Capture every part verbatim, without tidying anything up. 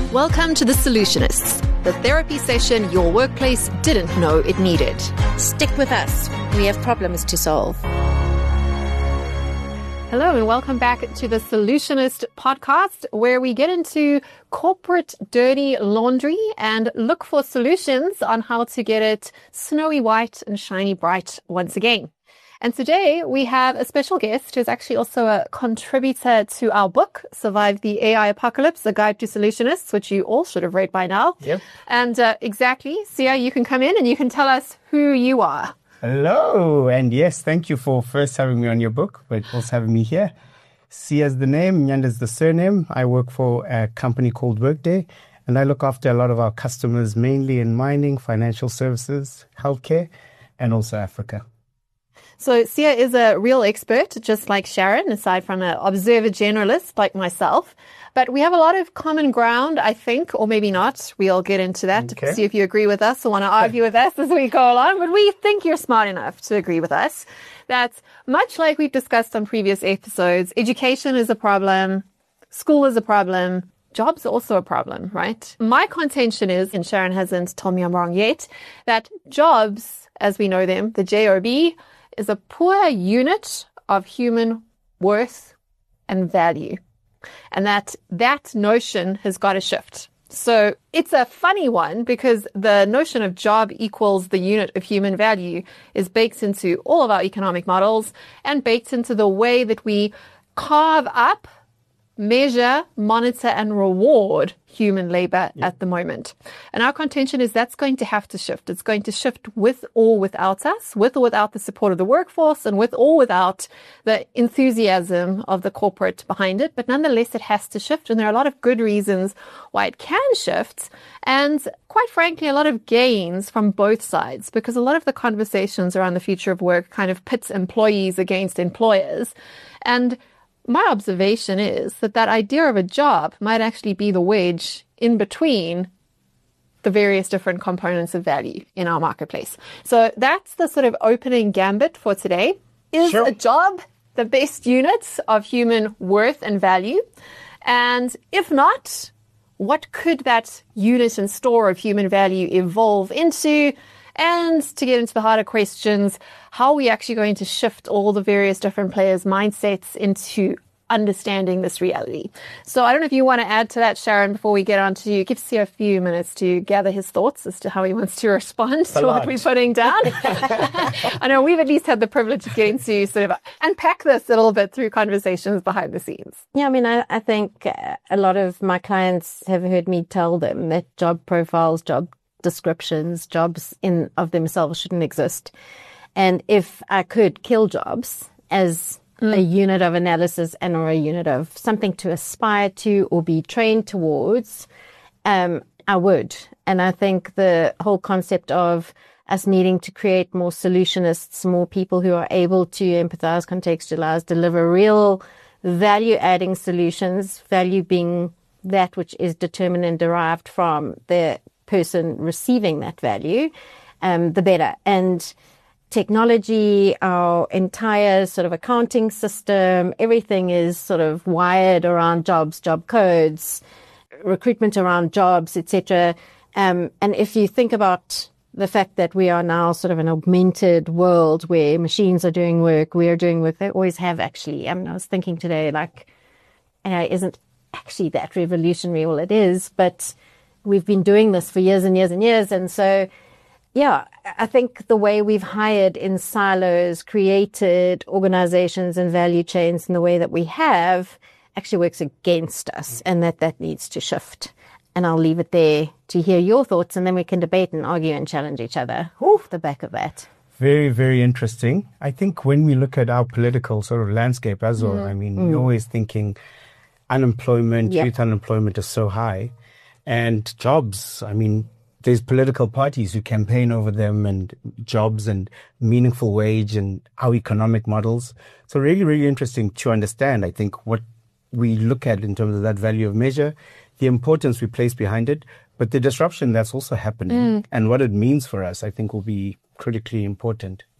Welcome to The Solutionists, the therapy session your workplace didn't know it needed. Stick with us. We have problems to solve. Hello and welcome back to the Solutionist podcast, where we get into corporate dirty laundry and look for solutions on how to get it snowy white and shiny bright once again. And today we have a special guest who's actually also a contributor to our book, Survive the A I Apocalypse, A Guide to Solutionists, which you all should have read by now. Yep. And uh, exactly, Sia, you can come in and you can tell us who you are. Hello, and yes, thank you for first having me on your book, but also having me here. Sia's the name, Nyanda's the surname. I work for a company called Workday, and I look after a lot of our customers, mainly in mining, financial services, healthcare, and also Africa. So Sia is a real expert, just like Sharon, aside from an observer generalist like myself. But we have a lot of common ground, I think, or maybe not. We'll get into that Okay. to see if you agree with us or want to argue with us as we go along. But we think you're smart enough to agree with us that, much like we've discussed on previous episodes, education is a problem, school is a problem, jobs are also a problem, right? My contention is, and Sharon hasn't told me I'm wrong yet, that jobs, as we know them, the J O B, is a poor unit of human worth and value. And that that notion has got to shift. So it's a funny one because the notion of job equals the unit of human value is baked into all of our economic models and baked into the way that we carve up, measure, monitor, and reward human labor yeah. at the moment. And our contention is that's going to have to shift. It's going to shift with or without us, with or without the support of the workforce, and with or without the enthusiasm of the corporate behind it. But nonetheless, it has to shift. And there are a lot of good reasons why it can shift. And quite frankly, a lot of gains from both sides, because a lot of the conversations around the future of work kind of pits employees against employers. And my observation is that that idea of a job might actually be the wedge in between the various different components of value in our marketplace. So that's the sort of opening gambit for today. Is Sure. a job the best unit of human worth and value? And if not, what could that unit and store of human value evolve into? And to get into the harder questions, how are we actually going to shift all the various different players' mindsets into understanding this reality? So I don't know if you want to add to that, Sharon, before we get on to give Sia a few minutes to gather his thoughts as to how he wants to respond to what we're putting down. I know we've at least had the privilege of getting to sort of unpack this a little bit through conversations behind the scenes. Yeah, I mean, I, I think uh, a lot of my clients have heard me tell them that job profiles, job descriptions, jobs in of themselves shouldn't exist. And if I could kill jobs as mm. a unit of analysis and or a unit of something to aspire to or be trained towards, um, I would. And I think the whole concept of us needing to create more solutionists, more people who are able to empathize, contextualize, deliver real value-adding solutions, value being that which is determined and derived from the person receiving that value, um, the better. And technology, our entire sort of accounting system, everything is sort of wired around jobs, job codes, recruitment around jobs, et cetera. Um, and if you think about the fact that we are now sort of an augmented world where machines are doing work, we are doing work, they always have actually. I mean, I was thinking today, like, you know, isn't actually that revolutionary? Well, it is, but we've been doing this for years and years and years. And so, yeah, I think the way we've hired in silos, created organizations and value chains in the way that we have actually works against us, and that that needs to shift. And I'll leave it there to hear your thoughts, and then we can debate and argue and challenge each other off the back of that. Very, very interesting. I think when we look at our political sort of landscape as well, Mm. I mean, Mm. you're always thinking unemployment, Yep. youth unemployment is so high. And jobs, I mean, there's political parties who campaign over them, and jobs and meaningful wage and our economic models. So really, really interesting to understand, I think, what we look at in terms of that value of measure, the importance we place behind it, but the disruption that's also happening mm. and what it means for us, I think, will be critically important.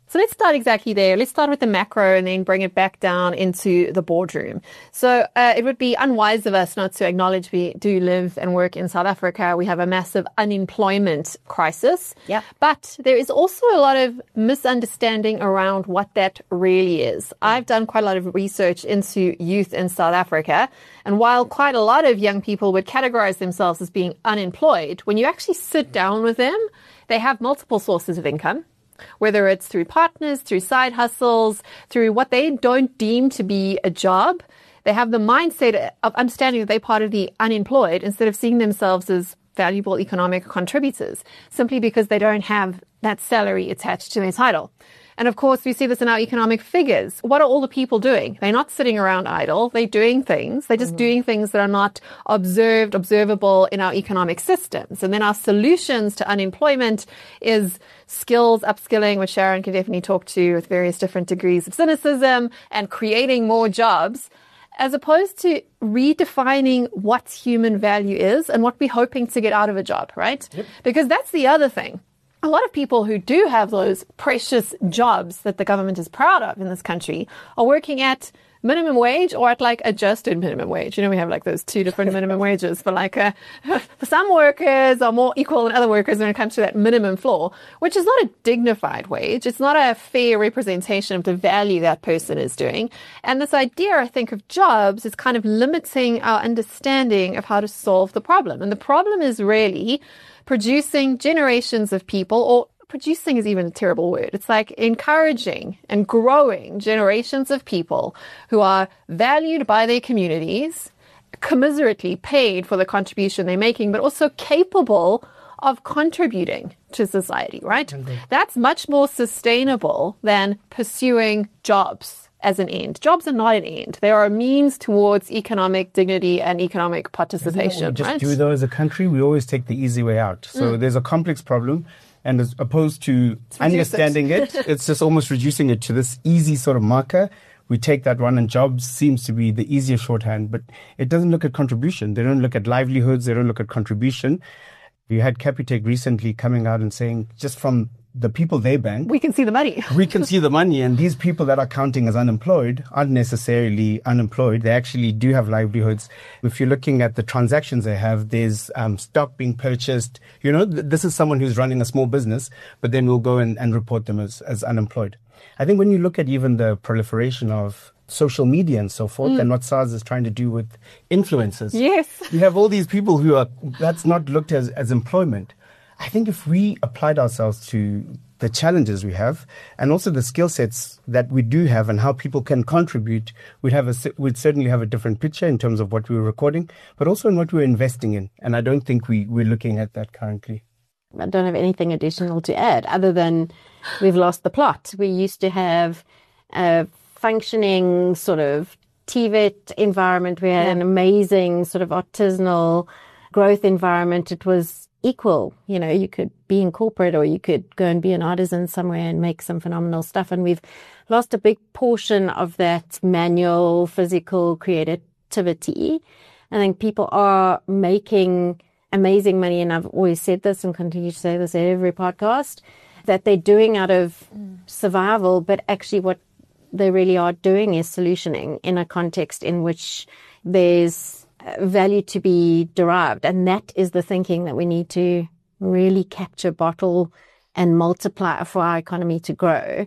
So let's start exactly there. Let's start with the macro and then bring it back down into the boardroom. So uh, it would be unwise of us not to acknowledge we do live and work in South Africa. We have a massive unemployment crisis. Yeah. But there is also a lot of misunderstanding around what that really is. I've done quite a lot of research into youth in South Africa. And while quite a lot of young people would categorize themselves as being unemployed, when you actually sit down with them, they have multiple sources of income. Whether it's through partners, through side hustles, through what they don't deem to be a job, they have the mindset of understanding that they're part of the unemployed instead of seeing themselves as valuable economic contributors, simply because they don't have that salary attached to their title. And of course, we see this in our economic figures. What are all the people doing? They're not sitting around idle. They're doing things. They're just mm-hmm. doing things that are not observed, observable in our economic systems. And then our solutions to unemployment is skills, upskilling, which Sharon can definitely talk to with various different degrees of cynicism, and creating more jobs, as opposed to redefining what human value is and what we're hoping to get out of a job, right? Yep. Because that's the other thing. A lot of people who do have those precious jobs that the government is proud of in this country are working at minimum wage or at like adjusted minimum wage. You know, we have like those two different minimum wages for like, uh, for some workers are more equal than other workers when it comes to that minimum floor, which is not a dignified wage. It's not a fair representation of the value that person is doing. And this idea, I think, of jobs is kind of limiting our understanding of how to solve the problem. And the problem is really producing generations of people, or producing is even a terrible word. It's like encouraging and growing generations of people who are valued by their communities, commiserately paid for the contribution they're making, but also capable of contributing to society, right? Mm-hmm. That's much more sustainable than pursuing jobs as an end. Jobs are not an end. They are a means towards economic dignity and economic participation. We just right? do though as a country, we always take the easy way out. So mm. there's a complex problem, and as opposed to understanding it, it's just almost reducing it to this easy sort of marker. We take that one, and jobs seems to be the easier shorthand, but it doesn't look at contribution. They don't look at livelihoods. They don't look at contribution. We had Capitec recently coming out and saying, just from the people they bank, we can see the money. we can see the money. And these people that are counting as unemployed aren't necessarily unemployed. They actually do have livelihoods. If you're looking at the transactions they have, there's um, stock being purchased. You know, th- this is someone who's running a small business, but then we'll go and, and report them as, as unemployed. I think when you look at even the proliferation of social media and so forth, mm. and what SARS is trying to do with influencers. Yes. You have all these people who are, that's not looked as, as employment. I think if we applied ourselves to the challenges we have, and also the skill sets that we do have and how people can contribute, we'd have a, we'd certainly have a different picture in terms of what we were recording, but also in what we were investing in. And I don't think we, we're looking at that currently. I don't have anything additional to add other than we've lost the plot. We used to have a functioning sort of T V E T environment. We had yeah. an amazing sort of artisanal growth environment. It was equal. You know, you could be in corporate or you could go and be an artisan somewhere and make some phenomenal stuff. And we've lost a big portion of that manual, physical creativity. I think people are making amazing money. And I've always said this and continue to say this at every podcast, that they're doing out of survival, but actually what they really are doing is solutioning in a context in which there's value to be derived. And that is the thinking that we need to really capture, bottle, and multiply for our economy to grow.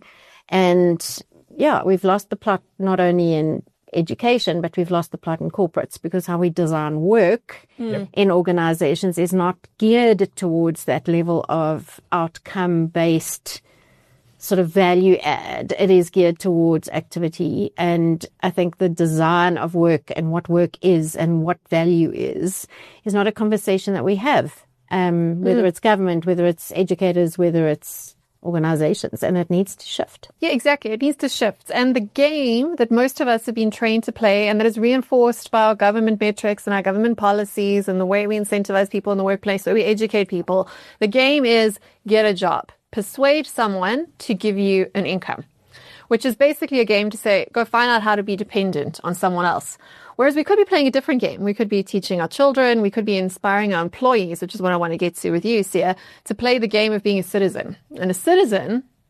And yeah, we've lost the plot not only in education, but we've lost the plot in corporates, because how we design work mm. in organizations is not geared towards that level of outcome-based sort of value add. It is geared towards activity. And I think the design of work and what work is and what value is, is not a conversation that we have, um, whether mm. it's government, whether it's educators, whether it's organizations, and it needs to shift. Yeah, exactly. It needs to shift. And the game that most of us have been trained to play, and that is reinforced by our government metrics and our government policies and the way we incentivize people in the workplace, the way we educate people, the game is get a job. Persuade someone to give you an income, which is basically a game to say, go find out how to be dependent on someone else. Whereas we could be playing a different game. We could be teaching our children. We could be inspiring our employees, which is what I want to get to with you, Sia, to play the game of being a citizen. And a citizen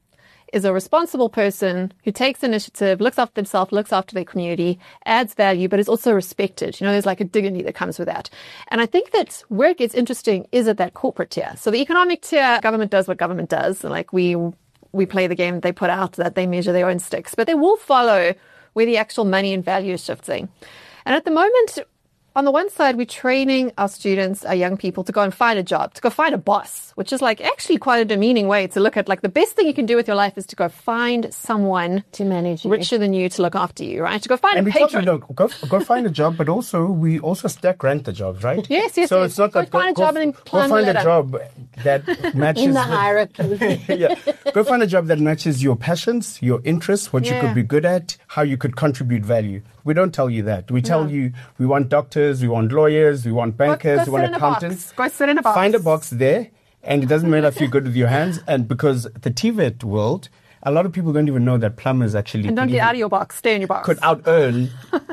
is a responsible person who takes initiative, looks after themselves, looks after their community, adds value, but is also respected. You know, there's like a dignity that comes with that. And I think that where it gets interesting is at that corporate tier. So the economic tier, government does what government does. And like we, we play the game they put out, that they measure their own sticks, but they will follow where the actual money and value is shifting. And at the moment, on the one side, we're training our students, our young people, to go and find a job, to go find a boss, which is like actually quite a demeaning way to look at, like, the best thing you can do with your life is to go find someone to manage you, richer than you, to look after you, right? To go find and a we patron. Talk, no, go, go find a job, but also we also stack rank the jobs, right? Yes, yes. So yes. it's not go that find go, a job go, and then go climb find the a ladder. job that matches in the with, hierarchy. yeah, go find a job that matches your passions, your interests, what Yeah. you could be good at, how you could contribute value. We don't tell you that. We tell No. you we want doctors, we want lawyers, we want bankers, go we want sit in a box. accountants. Go sit in a box. Find a box there, and it doesn't matter if you're good with your hands. And because the T V E T world, a lot of people don't even know that plumbers actually And don't could get even- out of your box. Stay in your box. could out earn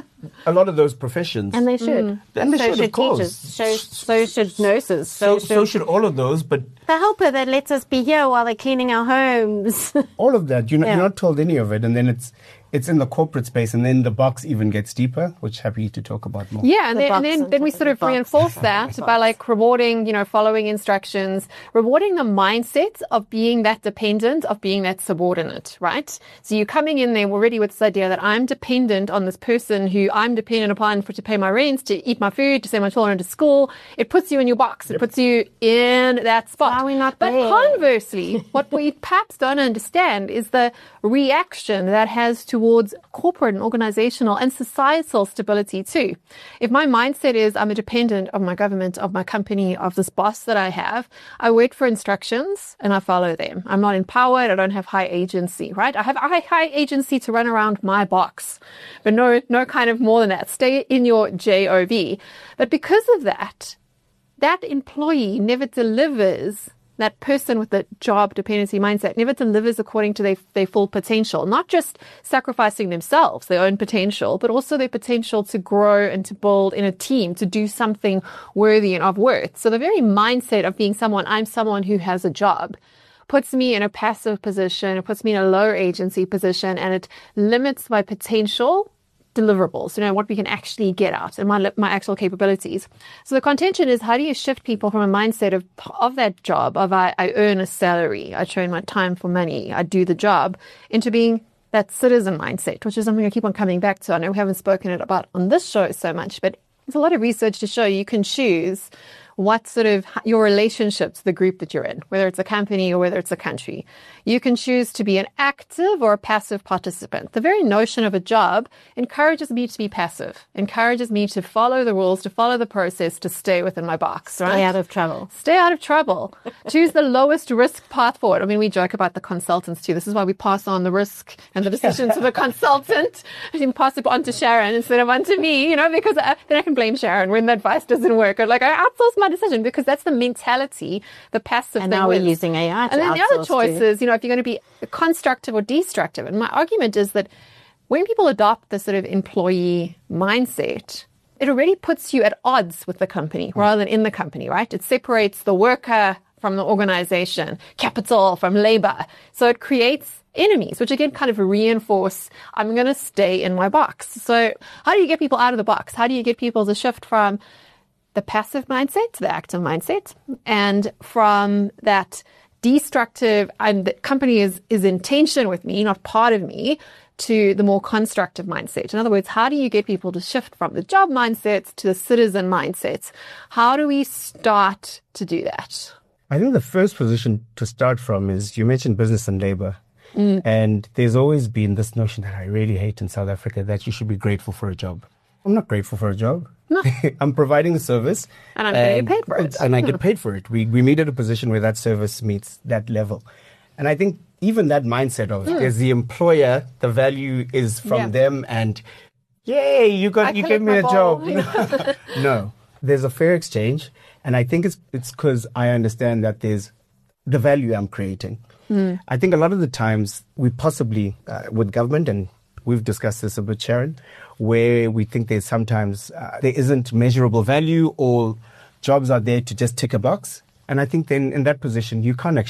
a lot of those professions. And they should. And they so should, of should course. teachers. So, so should nurses. so, So, so should should all of those, but the helper that lets us be here while they're cleaning our homes. all of that, you're not, Yeah. you're not told any of it. And then it's it's in the corporate space, and then the box even gets deeper, which happy to talk about more. Yeah, and The then, and box then, on then we top of sort the of box. reinforce that by like rewarding, you know, following instructions, rewarding the mindset of being that dependent, of being that subordinate, right? So you're coming in there already with this idea that I'm dependent on this person who I'm dependent upon for to pay my rent, to eat my food, to send my children to school. It puts you in your box. It puts you in that spot. Why are we not but there? conversely, what we perhaps don't understand is the reaction that has towards corporate and organizational and societal stability too. If my mindset is I'm a dependent of my government, of my company, of this boss that I have, I wait for instructions and I follow them. I'm not empowered. I don't have high agency, right? I have high, high agency to run around my box, but no, no kind of more than that. Stay in your job. But because of that, that employee never delivers. That person with the job dependency mindset never delivers according to their, their full potential, not just sacrificing themselves, their own potential, but also their potential to grow and to build in a team, to do something worthy and of worth. So the very mindset of being someone, I'm someone who has a job, puts me in a passive position, it puts me in a low agency position, and it limits my potential deliverables, you know, what we can actually get out and my my actual capabilities. So the contention is, how do you shift people from a mindset of of that job, of I, I earn a salary, I train my time for money, I do the job, into being that citizen mindset, which is something I keep on coming back to. I know we haven't spoken it about on this show so much, but there's a lot of research to show you can choose what sort of your relationship to the group that you're in, whether it's a company or whether it's a country. You can choose to be an active or a passive participant. The very notion of a job encourages me to be passive, encourages me to follow the rules, to follow the process, to stay within my box, right? Stay out of trouble. Stay out of trouble. Choose the lowest risk path forward. I mean, we joke about the consultants too. This is why we pass on the risk and the decision to the consultant. I can pass it on to Sharon instead of on to me, you know, because I, then I can blame Sharon when the advice doesn't work. Or like, I outsource my decision, because that's the mentality, the passive And thing now we're wins. using A I to And then the other outsource choice to- is, you know, if you're going to be constructive or destructive. And my argument is that when people adopt the sort of employee mindset, it already puts you at odds with the company rather than in the company, right? It separates the worker from the organization, capital from labor. So it creates enemies, which again kind of reinforce, I'm going to stay in my box. So how do you get people out of the box? How do you get people to shift from the passive mindset to the active mindset, and from that destructive, I'm, the company is, is in tension with me, not part of me, to the more constructive mindset? In other words, how do you get people to shift from the job mindsets to the citizen mindsets? How do we start to do that? I think the first position to start from is, you mentioned business and labor. Mm. And there's always been this notion that I really hate in South Africa, that you should be grateful for a job. I'm not grateful for a job. No. I'm providing a service. And I'm getting paid for it. And I get paid for it. We we meet at a position where that service meets that level. And I think even that mindset of Mm. there's the employer, the value is from Yeah. them, and yay, you got I you collect gave me my a ball. job. No, there's a fair exchange. And I think it's it's because I understand that there's the value I'm creating. Mm. I think a lot of the times we possibly, uh, with government, and we've discussed this a bit, Sharon, where we think there's sometimes uh, there isn't measurable value, or jobs are there to just tick a box. And I think then in that position, you can't actually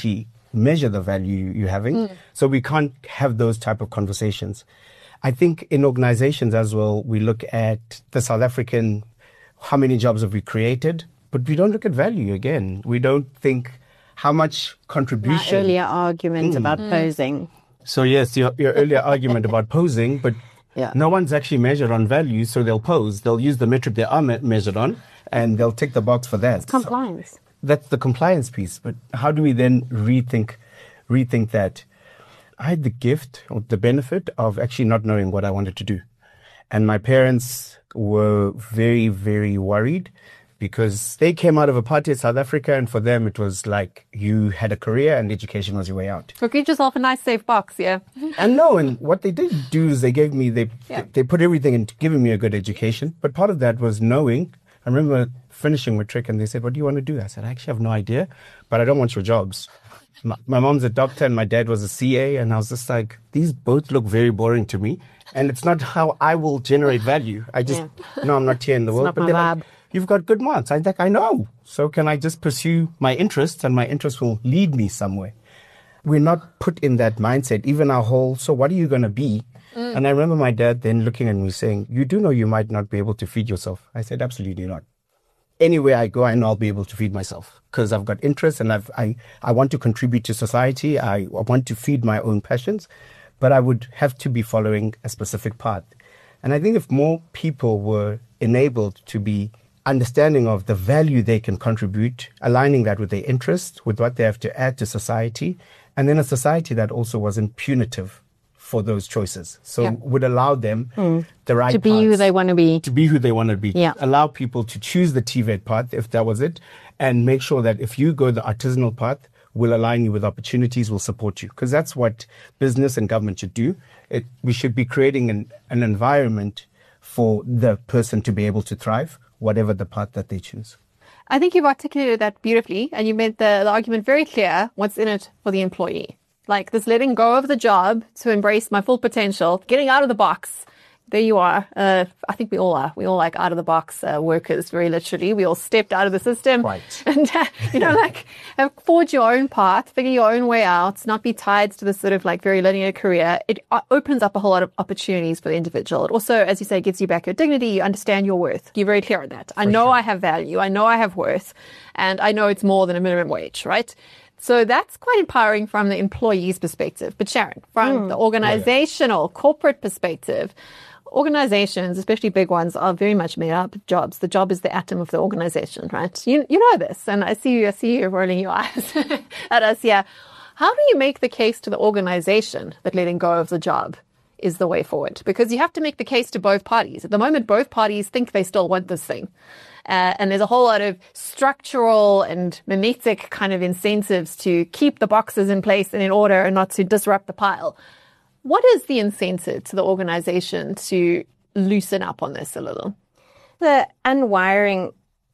measure the value you're having. Mm. So we can't have those type of conversations. I think in organizations as well, we look at the South African, how many jobs have we created? But we don't look at value again. We don't think how much contribution. My earlier argument mm. about mm. posing. So yes, your, your earlier argument about posing, but yeah. no one's actually measured on value, so they'll pose. They'll use the metric they are me- measured on, and they'll tick the box for that. It's compliance. So that's the compliance piece. But how do we then rethink, rethink that? I had the gift or the benefit of actually not knowing what I wanted to do. And my parents were very, very worried because they came out of apartheid South Africa, and for them it was like you had a career and education was your way out. So get yourself a nice safe box, yeah. And no, and what they did do is they gave me, they yeah. they put everything into giving me a good education. But part of that was knowing. I remember finishing matric and they said, what do you want to do? I said, I actually have no idea, but I don't want your jobs. My, my mom's a doctor and my dad was a C A, and I was just like, these both look very boring to me. And it's not how I will generate value. I just, yeah. no, I'm not here in the it's world. Not but my they're lab. Like, you've got good marks. I'm like, I know. So can I just pursue my interests, and my interests will lead me somewhere? We're not put in that mindset, even our whole, so what are you going to be? Mm. And I remember my dad then looking at me saying, you do know you might not be able to feed yourself. I said, absolutely not. Anywhere I go, I know I'll be able to feed myself because I've got interests and I've, I, I want to contribute to society. I, I want to feed my own passions, but I would have to be following a specific path. And I think if more people were enabled to be understanding of the value they can contribute, aligning that with their interests, with what they have to add to society, and then a society that also wasn't punitive for those choices. So yeah. would allow them mm. the right to be paths, who they want to be. To be who they want to be. Yeah. Allow people to choose the T V E T path, if that was it, and make sure that if you go the artisanal path, we'll align you with opportunities, we'll support you. Because that's what business and government should do. It, we should be creating an, an environment for the person to be able to thrive, whatever the path that they choose. I think you've articulated that beautifully, and you made the, the argument very clear what's in it for the employee. Like this letting go of the job to embrace my full potential, getting out of the box. There you are. Uh, I think we all are. We all like out of the box uh, workers, very literally. We all stepped out of the system. Right. And, uh, you know, like uh, forge your own path, figure your own way out, not be tied to this sort of like very linear career. It uh, opens up a whole lot of opportunities for the individual. It also, as you say, gives you back your dignity. You understand your worth. You're very clear on that. I know sure. I have value. I know I have worth. And I know it's more than a minimum wage, right? So that's quite empowering from the employee's perspective. But Sharon, from mm. the organizational, yeah, yeah. corporate perspective, organizations, especially big ones, are very much made up of jobs. The job is the atom of the organization, right? You you know this, and I see you, I see you rolling your eyes at us. Yeah. How do you make the case to the organization that letting go of the job is the way forward? Because you have to make the case to both parties. At the moment, both parties think they still want this thing. Uh, and there's a whole lot of structural and mimetic kind of incentives to keep the boxes in place and in order and not to disrupt the pile. What is the incentive to the organization to loosen up on this a little? The unwiring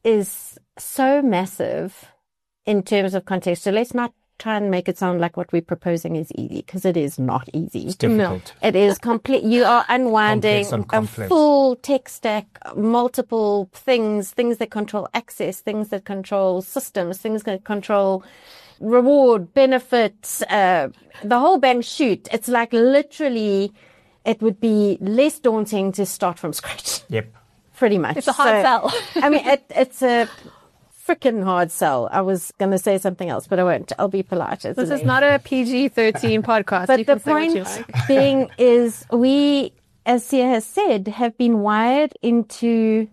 is so massive in terms of context. So let's not try and make it sound like what we're proposing is easy, because it is not easy. It's difficult. No. It is complete. You are unwinding a full tech stack, multiple things, things that control access, things that control systems, things that control reward, benefits, uh, the whole bang shoot. It's like literally, it would be less daunting to start from scratch. Yep. Pretty much. It's a hard so, sell. I mean, it, it's a freaking hard sell. I was going to say something else, but I won't. I'll be polite. This is not a P G thirteen podcast. But you the point like. being is we, as Sia has said, have been wired into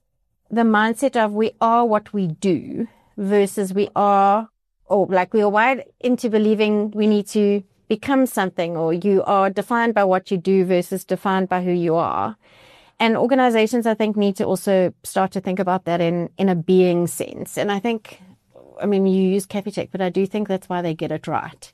the mindset of we are what we do versus we are, or like we are wired into believing we need to become something, or you are defined by what you do versus defined by who you are. And organizations, I think, need to also start to think about that in, in a being sense. And I think, I mean, you use Capitec, but I do think that's why they get it right,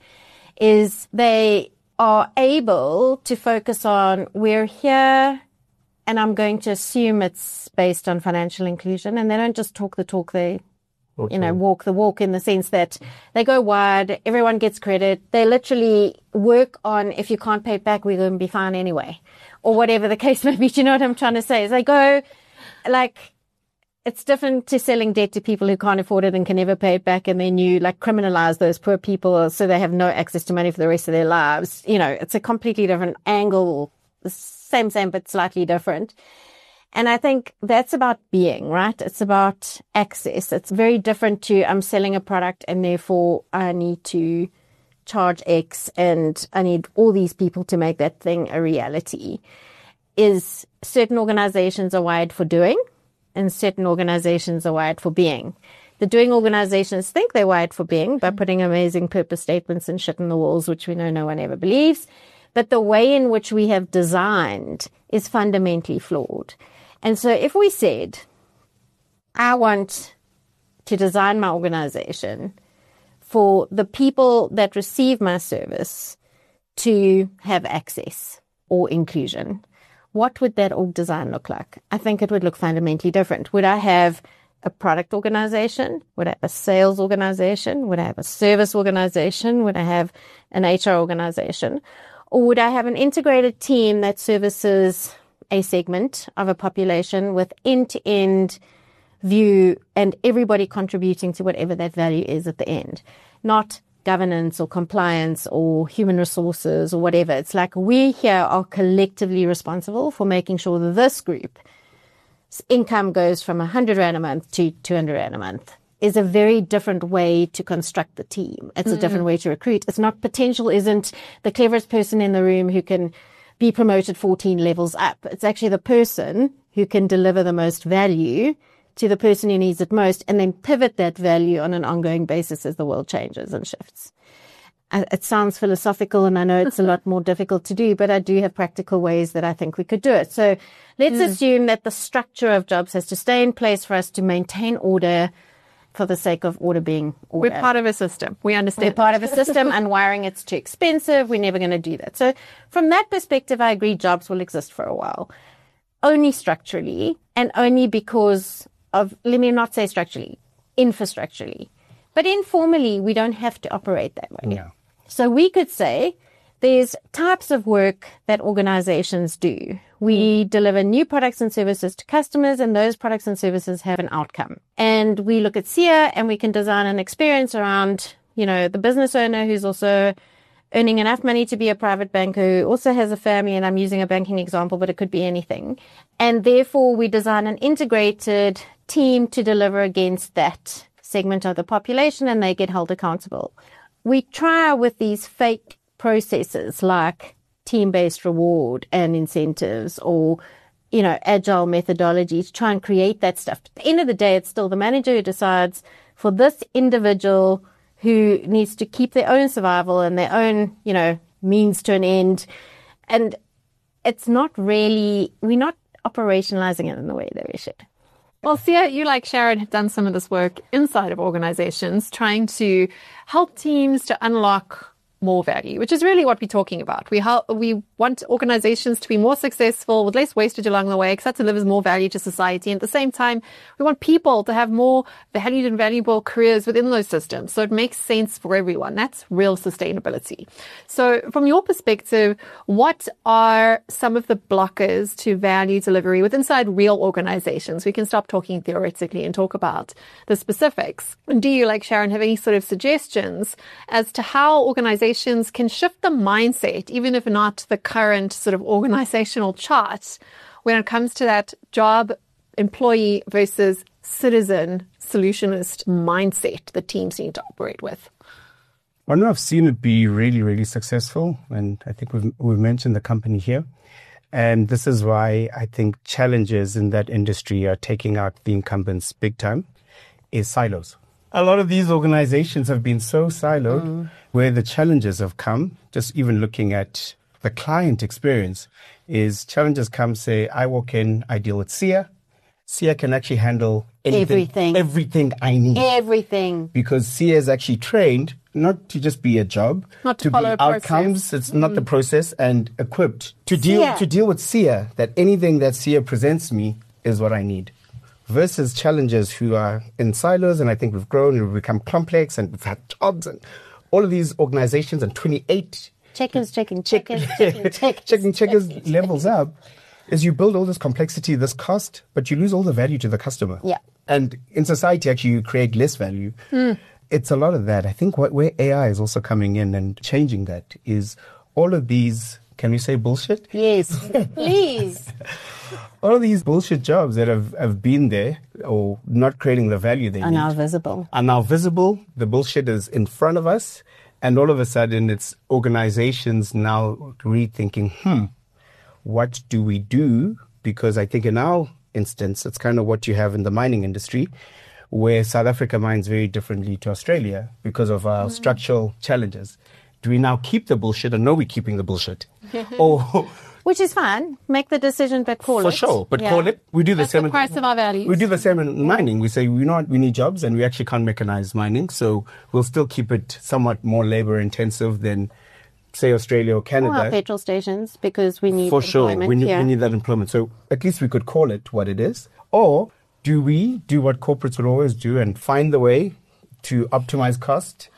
is they are able to focus on, we're here, and I'm going to assume it's based on financial inclusion. And they don't just talk the talk, they, okay. you know, walk the walk, in the sense that they go wide, everyone gets credit. They literally work on, if you can't pay it back, we're going to be fine anyway. Or whatever the case may be. Do you know what I'm trying to say? Is they go, like, it's different to selling debt to people who can't afford it and can never pay it back. And then you like criminalize those poor people so they have no access to money for the rest of their lives. You know, it's a completely different angle, same, same, but slightly different. And I think that's about being, right? It's about access. It's very different to I'm selling a product and therefore I need to charge X and I need all these people to make that thing a reality. Is certain organizations are wired for doing and certain organizations are wired for being. The doing organizations think they're wired for being by putting amazing purpose statements and shit on the walls, which we know no one ever believes. But the way in which we have designed is fundamentally flawed. And so if we said, I want to design my organization for the people that receive my service to have access or inclusion, what would that org design look like? I think it would look fundamentally different. Would I have a product organization? Would I have a sales organization? Would I have a service organization? Would I have an H R organization? Or would I have an integrated team that services a segment of a population with end-to-end view and everybody contributing to whatever that value is at the end? Not governance or compliance or human resources or whatever. It's like we here are collectively responsible for making sure that this group's income goes from one hundred rand a month to two hundred rand a month. Is a very different way to construct the team. It's mm-hmm. a different way to recruit. It's not potential isn't the cleverest person in the room who can be promoted fourteen levels up. It's actually the person who can deliver the most value to the person who needs it most and then pivot that value on an ongoing basis as the world changes and shifts. It sounds philosophical and I know it's a lot more difficult to do, but I do have practical ways that I think we could do it. So let's mm. assume that the structure of jobs has to stay in place for us to maintain order for the sake of order being order. We're part of a system. We understand. We're part of a system and wiring it's too expensive. We're never going to do that. So from that perspective, I agree jobs will exist for a while. Only structurally and only because of, let me not say structurally, infrastructurally. But informally, we don't have to operate that way. Yeah. So we could say there's types of work that organizations do. We mm. deliver new products and services to customers, and those products and services have an outcome. And we look at S E A and we can design an experience around, you know, the business owner who's also earning enough money to be a private banker, who also has a family, and I'm using a banking example, but it could be anything. And therefore, we design an integrated team to deliver against that segment of the population, and they get held accountable. We try with these fake processes like team-based reward and incentives or, you know, agile methodology to try and create that stuff. But at the end of the day, it's still the manager who decides for this individual who needs to keep their own survival and their own, you know, means to an end. And it's not really, we're not operationalizing it in the way that we should. Well, Sia, you like Sharon have done some of this work inside of organizations, trying to help teams to unlock more value, which is really what we're talking about. We help, we want organizations to be more successful with less wastage along the way, because that delivers more value to society. And at the same time, we want people to have more valued and valuable careers within those systems. So it makes sense for everyone. That's real sustainability. So from your perspective, what are some of the blockers to value delivery with inside real organizations? We can stop talking theoretically and talk about the specifics. And do you, like Sharon, have any sort of suggestions as to how organizations can shift the mindset, even if not the current sort of organizational chart, when it comes to that job employee versus citizen solutionist mindset that teams need to operate with? Well, no, I've seen it be really, really successful. And I think we've, we've mentioned the company here. And this is why I think challenges in that industry are taking out the incumbents big time, is silos. A lot of these organizations have been so siloed mm. where the challenges have come, just even looking at the client experience, is challenges come, say, I walk in, I deal with S I A. S I A can actually handle anything, everything, everything I need. Everything. Because S I A is actually trained not to just be a job, not to, to follow be outcomes. It's mm. not the process, and equipped to deal, to deal with S I A, that anything that S I A presents me is what I need. Versus challenges who are in silos, and I think we've grown and we've become complex, and we've had jobs and all of these organizations and twenty-eight checkers, checking, checkers, checking, checkers, checking, checkers levels up. is you build all this complexity, this cost, but you lose all the value to the customer. Yeah. And in society, actually, you create less value. Mm. It's a lot of that. I think what, where A I is also coming in and changing that is all of these, can we say bullshit? Yes, please. All of these bullshit jobs that have, have been there or not creating the value they Are need. now visible. Are now visible. The bullshit is in front of us. And all of a sudden, it's organizations now rethinking, hmm, what do we do? Because I think in our instance, it's kind of what you have in the mining industry, where South Africa mines very differently to Australia because of our mm. structural challenges. Do we now keep the bullshit or know we're keeping the bullshit? or Which is fine. Make the decision, but call For it. For sure, but yeah. call it. We do the That's same. the price in, of our values. We do the same in mining. We say, you know what, we need jobs and we actually can't mechanize mining. So we'll still keep it somewhat more labor intensive than, say, Australia or Canada. Or our petrol stations, because we need For sure, we need, yeah. we need that employment. So at least we could call it what it is. Or do we do what corporates would always do and find the way to optimize cost?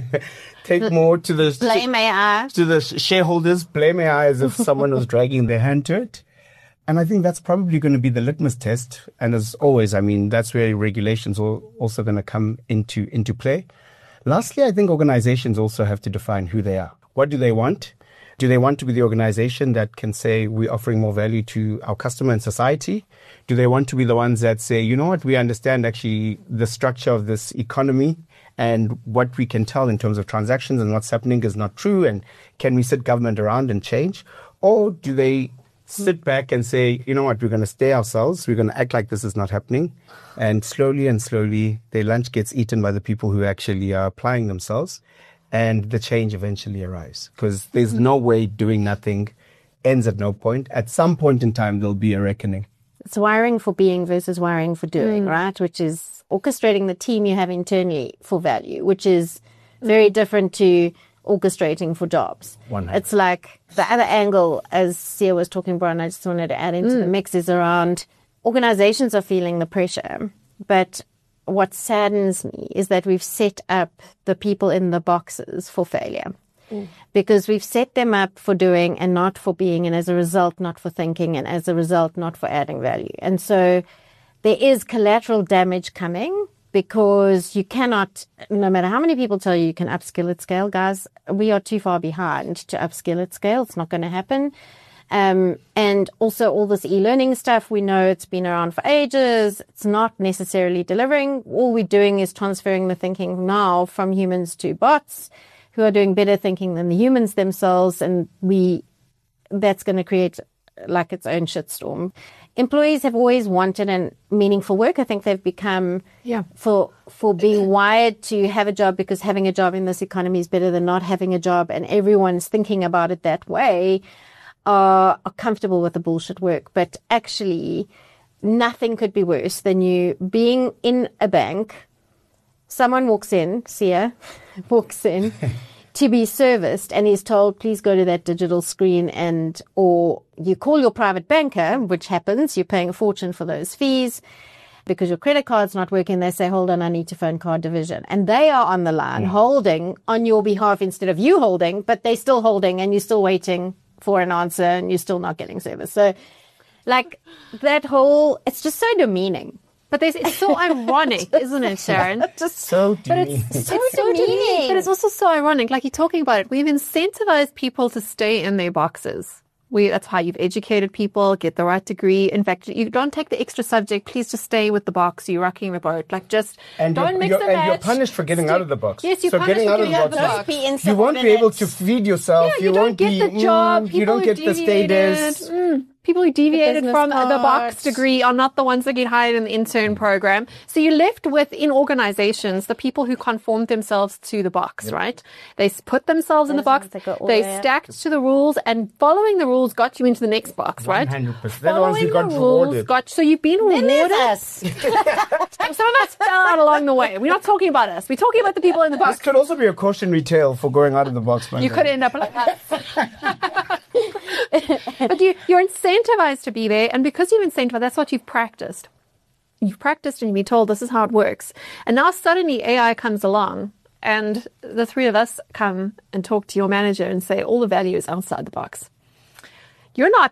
Take more to the blame A I to the shareholders, blame A I as if someone was dragging their hand to it. And I think that's probably going to be the litmus test. And as always, I mean, that's where regulations are also going to come into into play. Lastly, I think organizations also have to define who they are. What do they want? Do they want to be the organization that can say we're offering more value to our customer and society? Do they want to be the ones that say, you know what, we understand actually the structure of this economy and what we can tell in terms of transactions and what's happening is not true, and can we sit government around and change? Or do they sit back and say, you know what, we're going to stay ourselves, we're going to act like this is not happening, and slowly and slowly their lunch gets eaten by the people who actually are applying themselves, and the change eventually arrives? Because there's no way doing nothing ends at no point. At some point in time, there'll be a reckoning. It's wiring for being versus wiring for doing, mm. right? Which is orchestrating the team you have internally for value, which is very different to orchestrating for jobs. one hundred It's like the other angle, as Sia was talking about, and I just wanted to add into mm. the mix, is around organizations are feeling the pressure. But what saddens me is that we've set up the people in the boxes for failure. Mm. Because we've set them up for doing and not for being, and as a result, not for thinking, and as a result, not for adding value. And so there is collateral damage coming, because you cannot, no matter how many people tell you you can upskill at scale, guys, we are too far behind to upskill at scale. It's not going to happen. Um, and also all this e-learning stuff, we know it's been around for ages. It's not necessarily delivering. All we're doing is transferring the thinking now from humans to bots who are doing better thinking than the humans themselves. And we, that's going to create like its own shitstorm. Employees have always wanted a meaningful work. I think they've become, yeah. for for being wired to have a job, because having a job in this economy is better than not having a job, and everyone's thinking about it that way, are, are comfortable with the bullshit work. But actually, nothing could be worse than you being in a bank. Someone walks in, Sia, walks in to be serviced, and he's told, please go to that digital screen, and or you call your private banker, which happens, you're paying a fortune for those fees because your credit card's not working. They say, hold on, I need to phone card division. And they are on the line yeah. holding on your behalf instead of you holding, but they're still holding and you're still waiting for an answer and you're still not getting service. So like that whole, it's just so demeaning. But it's so ironic, isn't it, Sharon? Just so demeaning. But it's so, it's so demeaning. But it's also so ironic. Like you're talking about it, we've incentivized people to stay in their boxes. We, that's how you've educated people, get the right degree. In fact, you don't take the extra subject. Please just stay with the box. You're rocking the boat. Like just and don't mix you're, and match. And you're punished for getting out of the box. Yes, you're so punished getting for out of getting the out of the box. You won't be able to feed yourself. Yeah, you, you don't won't get be, the job. Mm, you don't get the status. Mm. People who deviated the from part. the box degree are not the ones that get hired in the intern program. So you're left with, in organizations, the people who conformed themselves to the box, yep. right? They put themselves in the box, they stacked to the rules, and following the rules got you into the next box, right? one hundred percent. They're the ones who got the rules rewarded. Got, so you've been rewarded. Then there's us. Some of us fell out along the way. We're not talking about us. We're talking about the people in the box. This could also be a cautionary tale for going out of the box. You could end up like us. But you, you're incentivized to be there, and because you've incentivized, that's what you've practiced. You've practiced and you've been told this is how it works. And now suddenly A I comes along, and the three of us come and talk to your manager and say all the value is outside the box. You're not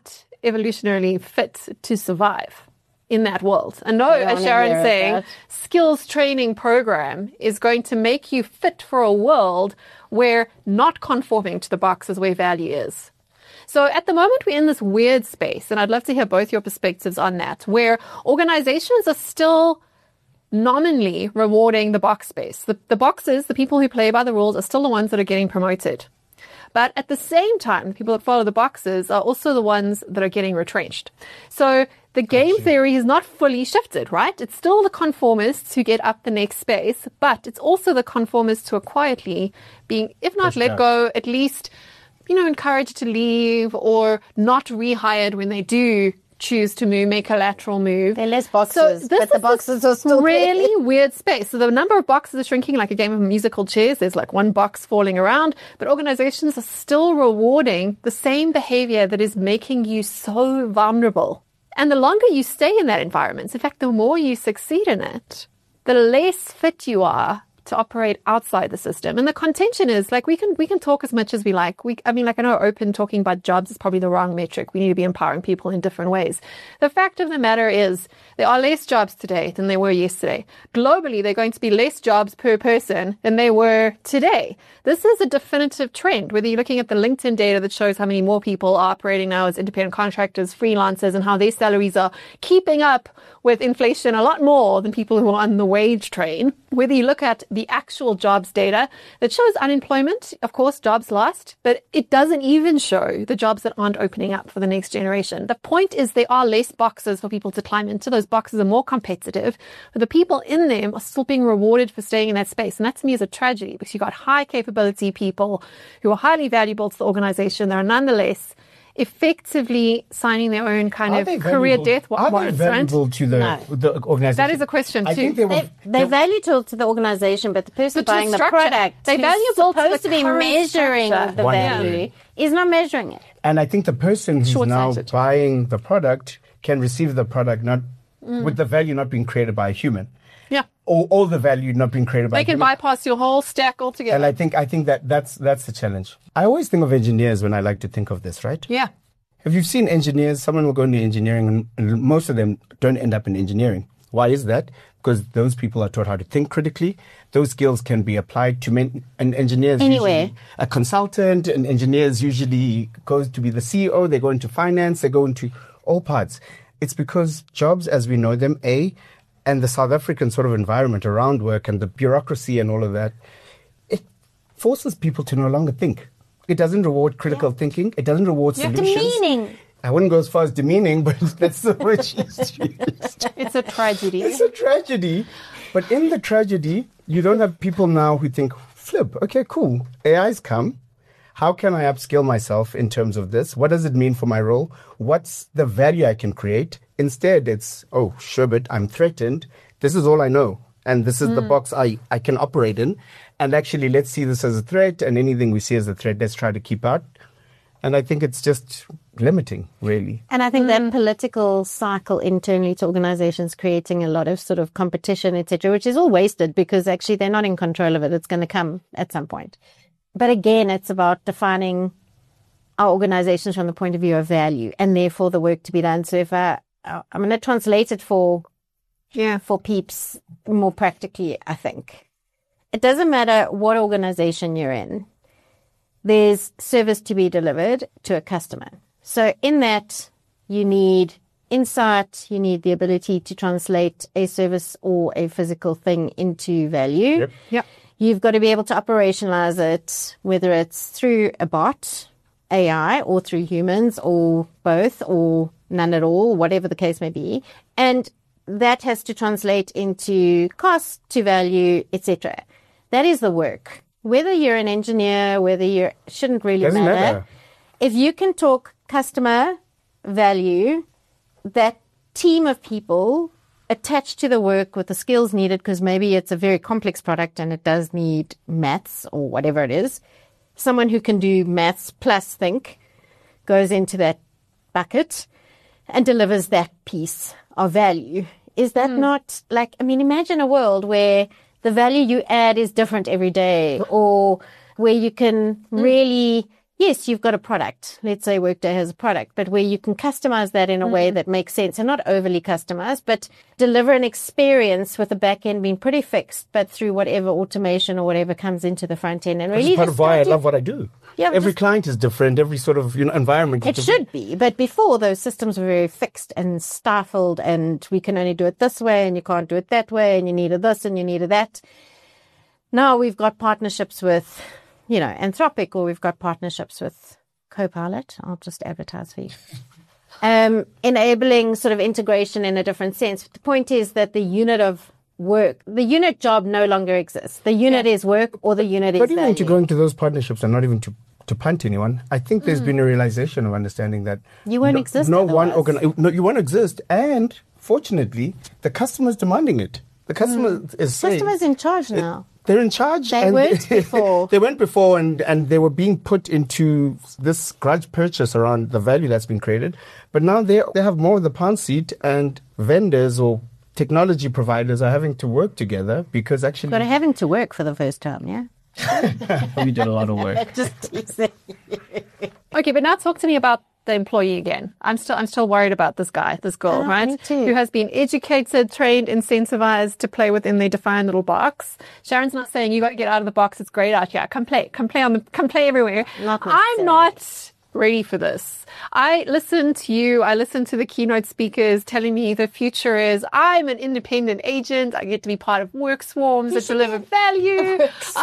evolutionarily fit to survive in that world. And no, I don't as wanna Sharon's hear saying, that. skills training program is going to make you fit for a world where not conforming to the box is where value is. So at the moment, we're in this weird space, and I'd love to hear both your perspectives on that, where organizations are still nominally rewarding the box space. The, the boxes, the people who play by the rules, are still the ones that are getting promoted. But at the same time, the people that follow the boxes are also the ones that are getting retrenched. So the game theory is not fully shifted, right? It's still the conformists who get up the next space, but it's also the conformists who are quietly being, if not Pushed let out. go, at least, you know, encouraged to leave or not rehired when they do choose to move, make a lateral move. They're less boxes, So this but the is boxes this are still there. really weird space. So the number of boxes are shrinking like a game of musical chairs. There's like one box falling around, but organizations are still rewarding the same behavior that is making you so vulnerable. And the longer you stay in that environment, in fact, the more you succeed in it, the less fit you are to operate outside the system. And the contention is, like, we can we can talk as much as we like. We, I mean, like, I know open talking about jobs is probably the wrong metric. We need to be empowering people in different ways. The fact of the matter is there are less jobs today than there were yesterday. Globally, there are going to be less jobs per person than they were today. This is a definitive trend, whether you're looking at the LinkedIn data that shows how many more people are operating now as independent contractors, freelancers, and how their salaries are keeping up with inflation a lot more than people who are on the wage train. Whether you look at the actual jobs data that shows unemployment, of course, jobs lost, but it doesn't even show the jobs that aren't opening up for the next generation. The point is there are less boxes for people to climb into. Those boxes are more competitive, but the people in them are still being rewarded for staying in that space. And that to me is a tragedy, because you've got high capability people who are highly valuable to the organization. They're nonetheless effectively signing their own kind Are of they career valuable- death Are they warrants, right? valuable to the, No. the organization? That is a question I too. think they were, They, they value to, to the organization, but the person But to the buying the structure. product They who's valuable to the supposed to be current measuring structure. the One value million. is not measuring it. And I think the person who's now Short-sighted. buying the product can receive the product not Mm. with the value not being created by a human, Yeah. or all the value not being created by They a can human. bypass your whole stack altogether. And I think I think that that's that's the challenge. I always think of engineers when I like to think of this, right? yeah. If you've seen engineers, someone will go into engineering, and, and most of them don't end up in engineering. Why is that? Because those people are taught how to think critically. Those skills can be applied to men, and engineers Anywhere. usually a consultant, and engineers usually goes to be the C E O. They go into finance. They go into all parts. It's because jobs as we know them, A, and the South African sort of environment around work and the bureaucracy and all of that, it forces people to no longer think. It doesn't reward critical thinking. It doesn't reward solutions. Demeaning. I wouldn't go as far as demeaning, but that's the word she's used. It's a tragedy. It's a tragedy. But in the tragedy, you don't have people now who think, flip, okay, cool. A I's come. How can I upskill myself in terms of this? What does it mean for my role? What's the value I can create? Instead, it's, oh, Sherbet, I'm threatened. This is all I know. And this is the box I, I can operate in. And actually, let's see this as a threat. And anything we see as a threat, let's try to keep out. And I think it's just limiting, really. And I think that political cycle internally to organizations creating a lot of sort of competition, et cetera, which is all wasted because actually they're not in control of it. It's going to come at some point. But again, it's about defining our organizations from the point of view of value and therefore the work to be done. So if I, I'm going to translate it for, Yeah. for peeps more practically, I think. It doesn't matter what organization you're in. There's service to be delivered to a customer. So in that, you need insight, you need the ability to translate a service or a physical thing into value. Yep. Yep. You've got to be able to operationalize it, whether it's through a bot, A I, or through humans, or both, or none at all, whatever the case may be. And that has to translate into cost, to value, et cetera. That is the work. Whether you're an engineer, whether you're, shouldn't really Doesn't matter. matter. If you can talk customer value, that team of people attached to the work with the skills needed, because maybe it's a very complex product and it does need maths or whatever it is. Someone who can do maths plus think goes into that bucket and delivers that piece of value. Is that not like, I mean, imagine a world where the value you add is different every day, or where you can really yes, you've got a product. Let's say Workday has a product, but where you can customize that in a way that makes sense and not overly customized, but deliver an experience with the back end being pretty fixed, but through whatever automation or whatever comes into the front end. And Which really is part just of why I do- love what I do. Yeah, Every just- client is different. Every sort of you know environment. It is should be, but before those systems were very fixed and stifled, and we can only do it this way, and you can't do it that way, and you needed this and you needed that. Now we've got partnerships with, you know, Anthropic, or we've got partnerships with Copilot. I'll just advertise for you. Um, enabling sort of integration in a different sense. The point is that the unit of work, the unit job no longer exists. The unit is work, or the unit But is even to value. go into those partnerships and not even to, to punt anyone, I think there's been a realization of understanding that You won't no, exist No one otherwise. organ- no, you won't exist, and fortunately, the customer is demanding it. The customer is saying Customers in charge now. they're in charge. They and weren't before. They went before, and, and they were being put into this grudge purchase around the value that's been created. But now they they have more of the pound seat, and vendors or technology providers are having to work together because actually Got to having to work for the first time, yeah? We did a lot of work. Just teasing. Okay, but now talk to me about the employee again. I'm still I'm still worried about this guy, this girl, Oh, right? me too. Who has been educated, trained, incentivized to play within their defined little box. Sharon's not saying you got to get out of the box. It's great out here. Come play, come play on the, come play everywhere. Not I'm necessarily. not ready for this. I listened to you. I listened to the keynote speakers telling me the future is I'm an independent agent. I get to be part of work swarms that deliver value.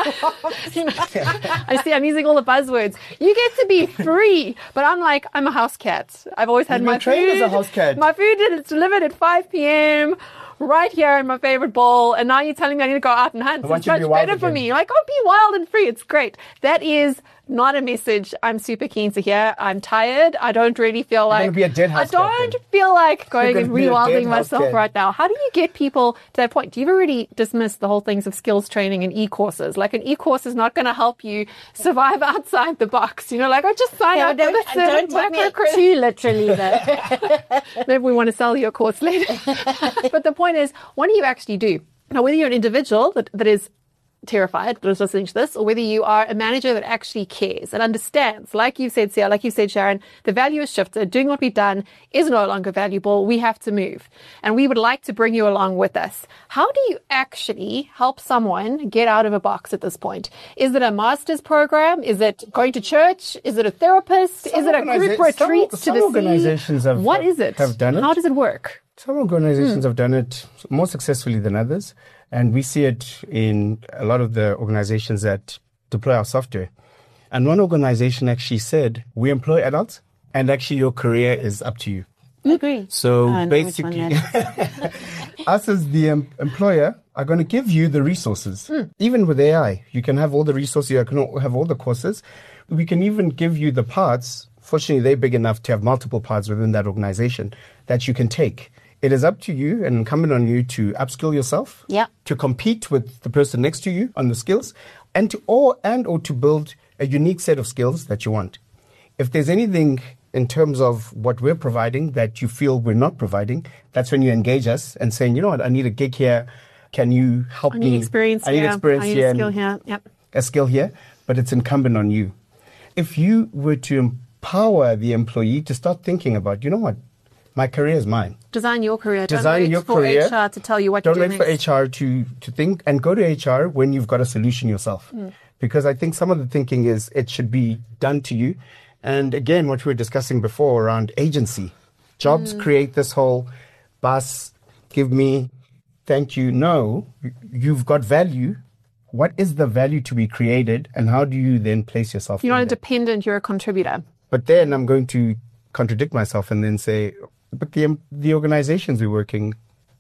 I see. I'm using all the buzzwords. You get to be free, but I'm like I'm a house cat. I've always had You've my been trained food. as a house cat. My food is delivered at five p.m. right here in my favorite bowl, and now you're telling me I need to go out and hunt. I want It's you to much be wild better for again. me. Like, oh, be wild and free. It's great. That is not a message I'm super keen to hear. I'm tired. I don't really feel gonna like be a dead house I don't cat then. feel like going You're and gonna be a dead rewilding house myself cat. right now. How do you get people to that point? You've already dismissed the whole things of skills training and e-courses. Like an e-course is not going to help you survive outside the box. You know, like I just sign Yeah, up don't for the don't take me microcredit. too literally, though. Maybe we want to sell you a course later. But the point is, what do you actually do? Now, whether you're an individual that, that is terrified that is listening to this, or whether you are a manager that actually cares and understands, like you said, Sia, like you said, Sharon, the value is shifted. Doing what we've done is no longer valuable. We have to move. And we would like to bring you along with us. How do you actually help someone get out of a box at this point? Is it a master's program? Is it going to church? Is it a therapist? Some is it a group organiza- some- retreat to some the organizations sea? have- What is it? have done it. How does it work? Some organizations have done it more successfully than others, and we see it in a lot of the organizations that deploy our software. And one organization actually said, we employ adults, and actually your career is up to you. I agree. So I know which one basically, that us as the em- employer are going to give you the resources. Even with A I, you can have all the resources, you can have all the courses. We can even give you the parts. Fortunately, they're big enough to have multiple parts within that organization that you can take. It is up to you and incumbent on you to upskill yourself, Yeah. to compete with the person next to you on the skills, and to or and or to build a unique set of skills that you want. If there's anything in terms of what we're providing that you feel we're not providing, that's when you engage us and saying, you know what, I need a gig here. Can you help I me? need experience I need here. experience I need here. a skill and here. Yep. A skill here, but it's incumbent on you. If you were to empower the employee to start thinking about, you know what, my career is mine. Design your career. Design Don't wait your for career. H R to tell you what Don't to do wait for next. H R to, to think, and go to H R when you've got a solution yourself. Because I think some of the thinking is it should be done to you. And again, what we were discussing before around agency. Jobs create this whole bus, give me, thank you. No, you've got value. What is the value to be created, and how do you then place yourself You're in not a there? dependent, you're a contributor. But then I'm going to contradict myself and then say, but the the organizations we're working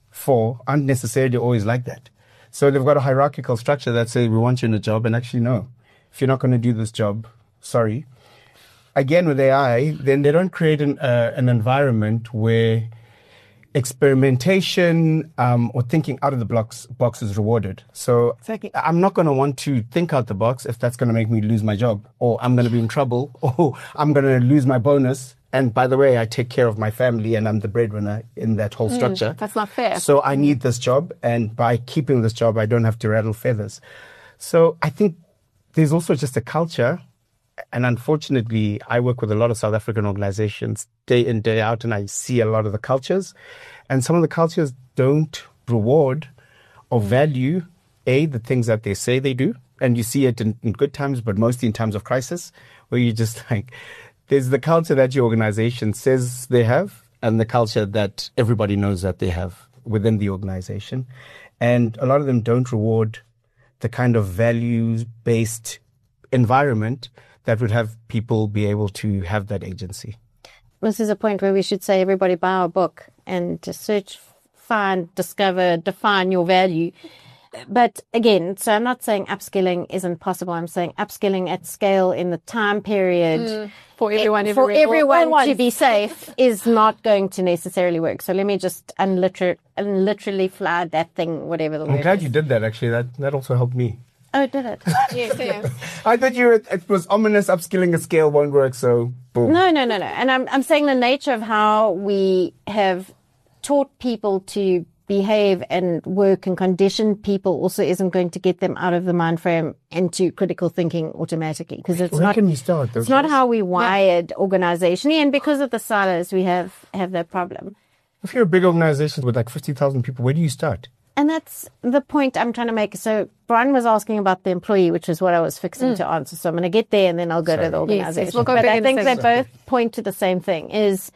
for aren't necessarily always like that. So they've got a hierarchical structure that says we want you in a job, and actually no, if you're not going to do this job, sorry. Again, with A I, then they don't create an uh, an environment where experimentation um, or thinking out of the box box is rewarded. So Exactly. I'm not going to want to think out the box if that's going to make me lose my job, or I'm going to be in trouble, or I'm going to lose my bonus. And by the way, I take care of my family and I'm the breadwinner in that whole structure. that's not fair. So I need this job, and by keeping this job, I don't have to rattle feathers. So I think there's also just a culture And unfortunately, I work with a lot of South African organizations day in, day out, and I see a lot of the cultures. And some of the cultures don't reward or value, A, the things that they say they do. And you see it in, in good times, but mostly in times of crisis, where you just like, there's the culture that your organization says they have and the culture that everybody knows that they have within the organization. And a lot of them don't reward the kind of values-based environment that would have people be able to have that agency. This is a point where we should say, everybody buy our book and to search, find, discover, define your value. But again, so I'm not saying upskilling isn't possible. I'm saying upskilling at scale in the time period mm, for everyone, it, for everyone, everyone to be safe is not going to necessarily work. So let me just unliter- literally fly that thing, whatever the word I'm glad is. you did that, actually. That that also helped me. Oh, did it? Yes, yes. I thought you were, it was ominous. Upskilling at scale won't work, so boom. No, no, no, no. And I'm I'm saying the nature of how we have taught people to behave and work and condition people also isn't going to get them out of the mind frame into critical thinking automatically, because it's Where not can we start? it's not how we wired yeah. organizationally, and because of the silos we have have that problem. If you're a big organization with like fifty thousand people, where do you start? And that's the point I'm trying to make. So Brian was asking about the employee, which is what I was fixing mm. to answer. So I'm going to get there and then I'll go Sorry. to the organization. Yes, yes. We'll go but I think they both point to the same thing, is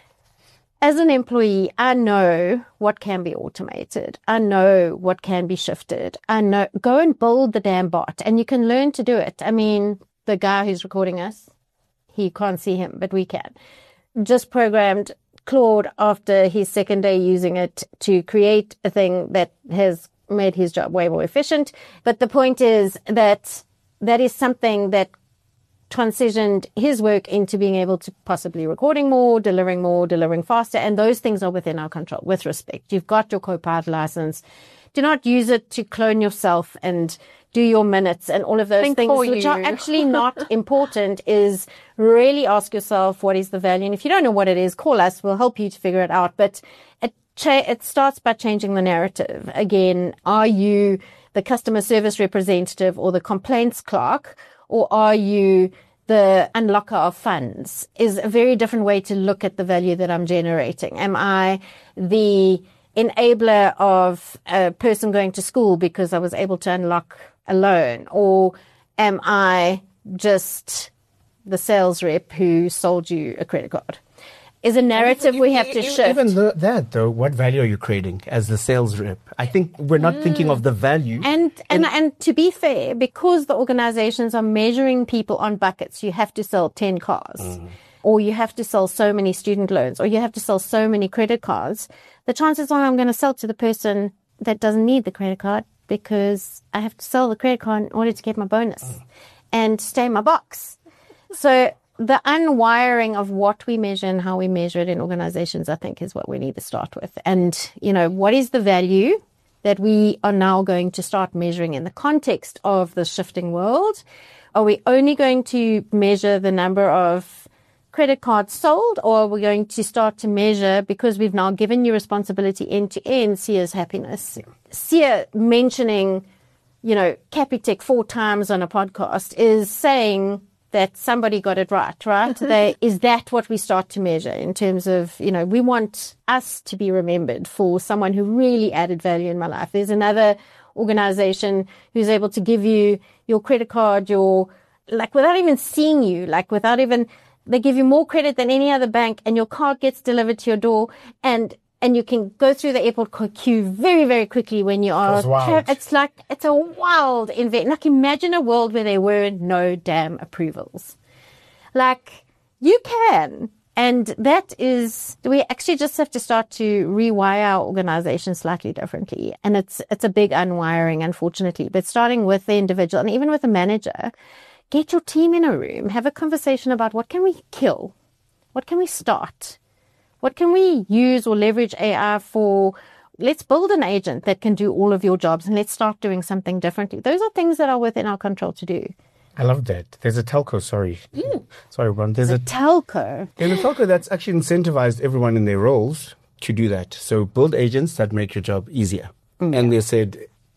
as an employee, I know what can be automated. I know what can be shifted. I know, go and build the damn bot and you can learn to do it. I mean, the guy who's recording us, he can't see him, but we can. Just programmed Claude after his second day using it to create a thing that has made his job way more efficient. But the point is that that is something that transitioned his work into being able to possibly recording more, delivering more, delivering faster. And those things are within our control, with respect. You've got your Copilot license. Do not use it to clone yourself and do your minutes and all of those Think things, which you. are actually not important. Is really ask yourself, what is the value? And if you don't know what it is, call us. We'll help you to figure it out. But it, cha- it starts by changing the narrative. Again, are you the customer service representative or the complaints clerk, or are you the unlocker of funds? Is a very different way to look at the value that I'm generating. Am I the enabler of a person going to school because I was able to unlock a loan? Or am I just the sales rep who sold you a credit card? Is a narrative even, we have to even, shift. Even the, that, though, what value are you creating as the sales rep? I think we're not mm. thinking of the value. And, and, and, and to be fair, because the organizations are measuring people on buckets, you have to sell ten cars. Mm. Or you have to sell so many student loans, or you have to sell so many credit cards. The chances are I'm going to sell to the person that doesn't need the credit card, because I have to sell the credit card in order to get my bonus mm. and stay in my box. So the unwiring of what we measure and how we measure it in organizations, I think, is what we need to start with. And, you know, what is the value that we are now going to start measuring in the context of the shifting world? Are we only going to measure the number of credit cards sold, or are we going to start to measure, because we've now given you responsibility end to end, Sia's happiness? Yeah. Sia mentioning, you know, Capitec four times on a podcast is saying that somebody got it right, right? they, is that what we start to measure in terms of, you know, we want us to be remembered for someone who really added value in my life. There's another organization who's able to give you your credit card, your, like, without even seeing you, like without even, they give you more credit than any other bank, and your card gets delivered to your door, and and you can go through the airport queue very, very quickly when you are. Tra- it's like, it's a wild event. Like, imagine a world where there were no damn approvals. Like, you can. And that is, we actually just have to start to rewire our organization slightly differently. And it's, it's a big unwiring, unfortunately. But starting with the individual and even with the manager, get your team in a room, have a conversation about what can we kill? What can we start? What can we use or leverage A I for? Let's build an agent that can do all of your jobs, and let's start doing something differently. Those are things that are within our control to do. I love that. There's a telco, sorry. Mm. Sorry, Ron. There's a, a telco. There's a telco that's actually incentivized everyone in their roles to do that. So build agents that make your job easier. Mm. And they said,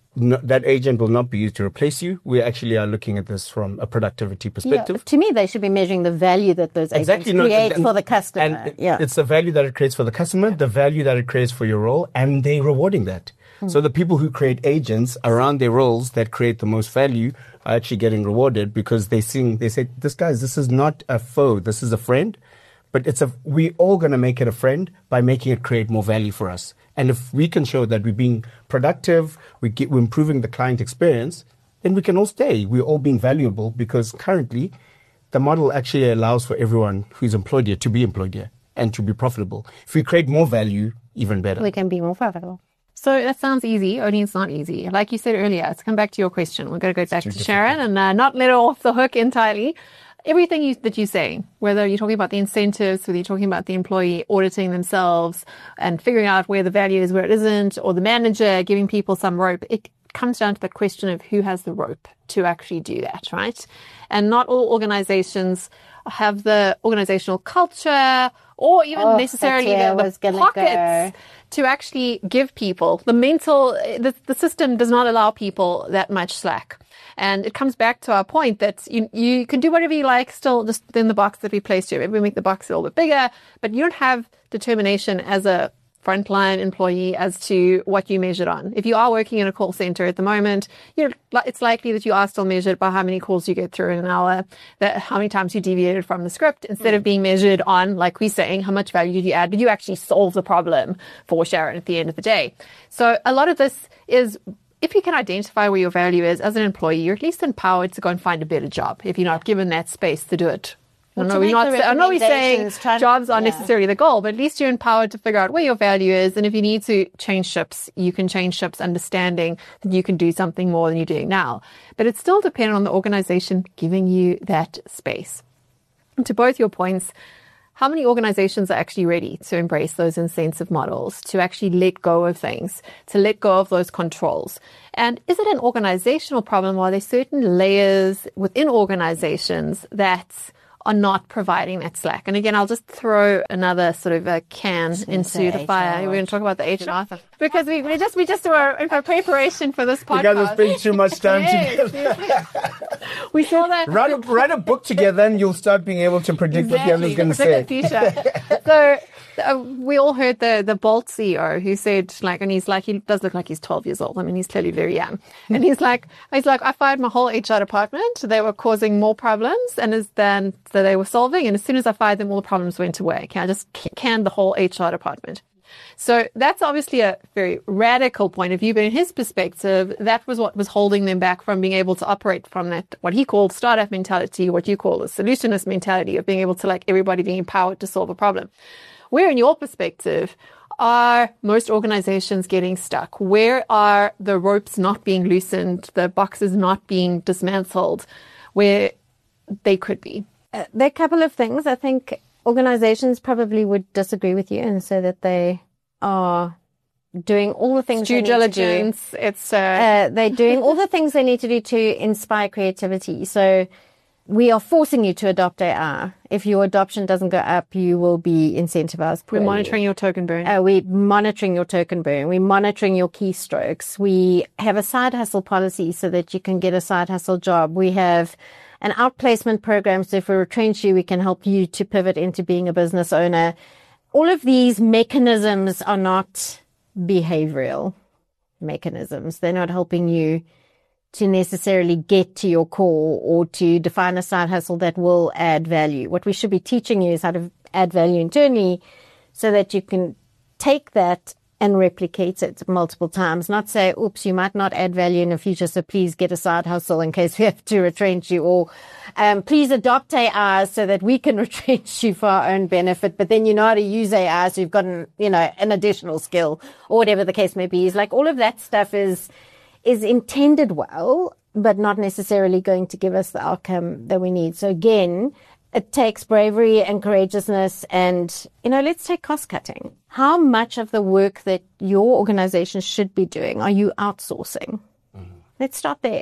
no, that agent will not be used to replace you. We actually are looking at this from a productivity perspective. Yeah, to me, they should be measuring the value that those agents Exactly, no, create and- for the customer. And it- yeah. it's the value that it creates for the customer, the value that it creates for your role, and they're rewarding that. So the people who create agents around their roles that create the most value are actually getting rewarded because they sing, they say, this guys, this is not a foe, this is a friend. But it's a, we're all going to make it a friend by making it create more value for us. And if we can show that we're being productive, we get, we're improving the client experience, then we can all stay. We're all being valuable because currently the model actually allows for everyone who's employed here to be employed here and to be profitable. If we create more value, even better. We can be more profitable. So that sounds easy, only it's not easy. Like you said earlier, to come back to your question, we're going to go back to Sharon and uh, not let her off the hook entirely. Everything you, that you're saying, whether you're talking about the incentives, whether you're talking about the employee auditing themselves and figuring out where the value is, where it isn't, or the manager giving people some rope, it comes down to the question of who has the rope to actually do that, right? And not all organizations have the organizational culture or even Oh, necessarily that's where the, I was the gonna pockets to actually give people the mental, the, the system does not allow people that much slack. And it comes back to our point that you you can do whatever you like still just within the box that we placed you. Maybe we make the box a little bit bigger, but you don't have determination as a frontline employee as to what you measured on. If you are working in a call center at the moment, you're, it's likely that you are still measured by how many calls you get through in an hour, that how many times you deviated from the script, instead of being measured on, like we're saying, how much value did you add? Did you actually solve the problem for Sharon at the end of the day? So a lot of this is, if you can identify where your value is as an employee, you're at least empowered to go and find a better job if you're not given that space to do it. I know, we're not, I know we're saying jobs aren't yeah. necessarily the goal, but at least you're empowered to figure out where your value is. And if you need to change ships, you can change ships understanding that you can do something more than you're doing now. But it's still dependent on the organization giving you that space. And to both your points, how many organizations are actually ready to embrace those incentive models, to actually let go of things, to let go of those controls? And is it an organizational problem, or are there certain layers within organizations that are not providing that slack? And again, I'll just throw another sort of a can into the fire. We're going to talk about the H R because we, we just we just were in preparation for this podcast. You guys are spending too much time Yes, together. yes. We saw that. Write a, write a book together and you'll start being able to predict what the other's going to say. Predict the future. So uh, we all heard the the Bolt C E O who said, like, and he's like, he does look like he's twelve years old. I mean, he's clearly very young. And he's like, he's like, I fired my whole H R department. They were causing more problems and as than that they were solving. And as soon as I fired them, all the problems went away. Okay, I just canned the whole H R department. So that's obviously a very radical point of view, but in his perspective, that was what was holding them back from being able to operate from that, what he called startup mentality, what you call a solutionist mentality of being able to, like, everybody being empowered to solve a problem. Where, in your perspective, are most organizations getting stuck? Where are the ropes not being loosened, the boxes not being dismantled, where they could be? Uh, there are a couple of things. I think organizations probably would disagree with you and say that they are doing all the things Due they need to do. diligence. It's uh, Uh, they're doing all the things they need to do to inspire creativity. So we are forcing you to adopt A I. If your adoption doesn't go up, you will be incentivized. we're poorly. monitoring your token burn. Uh, we're monitoring your token burn. We're monitoring your keystrokes. We have a side hustle policy so that you can get a side hustle job. We have an outplacement program. So if we retrench you, we can help you to pivot into being a business owner. All of these mechanisms are not behavioral mechanisms. They're not helping you to necessarily get to your core or to define a side hustle that will add value. What we should be teaching you is how to add value internally so that you can take that and replicate it multiple times. Not say, oops, you might not add value in the future, so please get a side hustle in case we have to retrench you. Or um, please adopt A I so that we can retrench you for our own benefit. But then you know how to use A I, so you've got an, you know, an additional skill or whatever the case may be. It's like all of that stuff is is intended well, but not necessarily going to give us the outcome that we need. So again, it takes bravery and courageousness and, you know, let's take cost cutting. How much of the work that your organization should be doing are you outsourcing? Mm-hmm. Let's start there.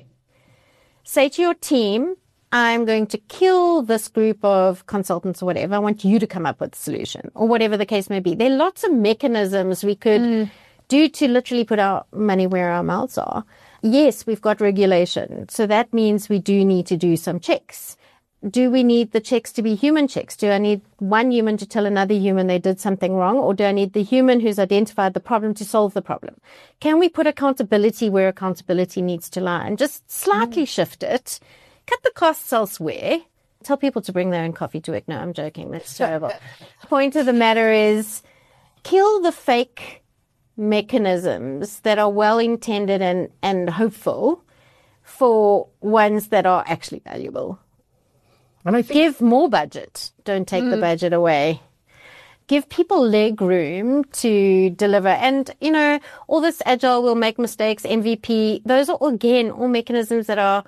Say to your team, I'm going to kill this group of consultants or whatever. I want you to come up with a solution or whatever the case may be. There are lots of mechanisms we could mm. do to literally put our money where our mouths are. Yes, we've got regulation. So that means we do need to do some checks. Do we need the checks to be human checks? Do I need one human to tell another human they did something wrong? Or do I need the human who's identified the problem to solve the problem? Can we put accountability where accountability needs to lie and just slightly mm. shift it, cut the costs elsewhere, tell people to bring their own coffee to work? No, I'm joking. That's terrible. The point of the matter is kill the fake mechanisms that are well-intended and, and hopeful for ones that are actually valuable. And I think Give more budget. Don't take mm. the budget away. Give people leg room to deliver. And, you know, all this agile will make mistakes, M V P, those are, again, all mechanisms that are,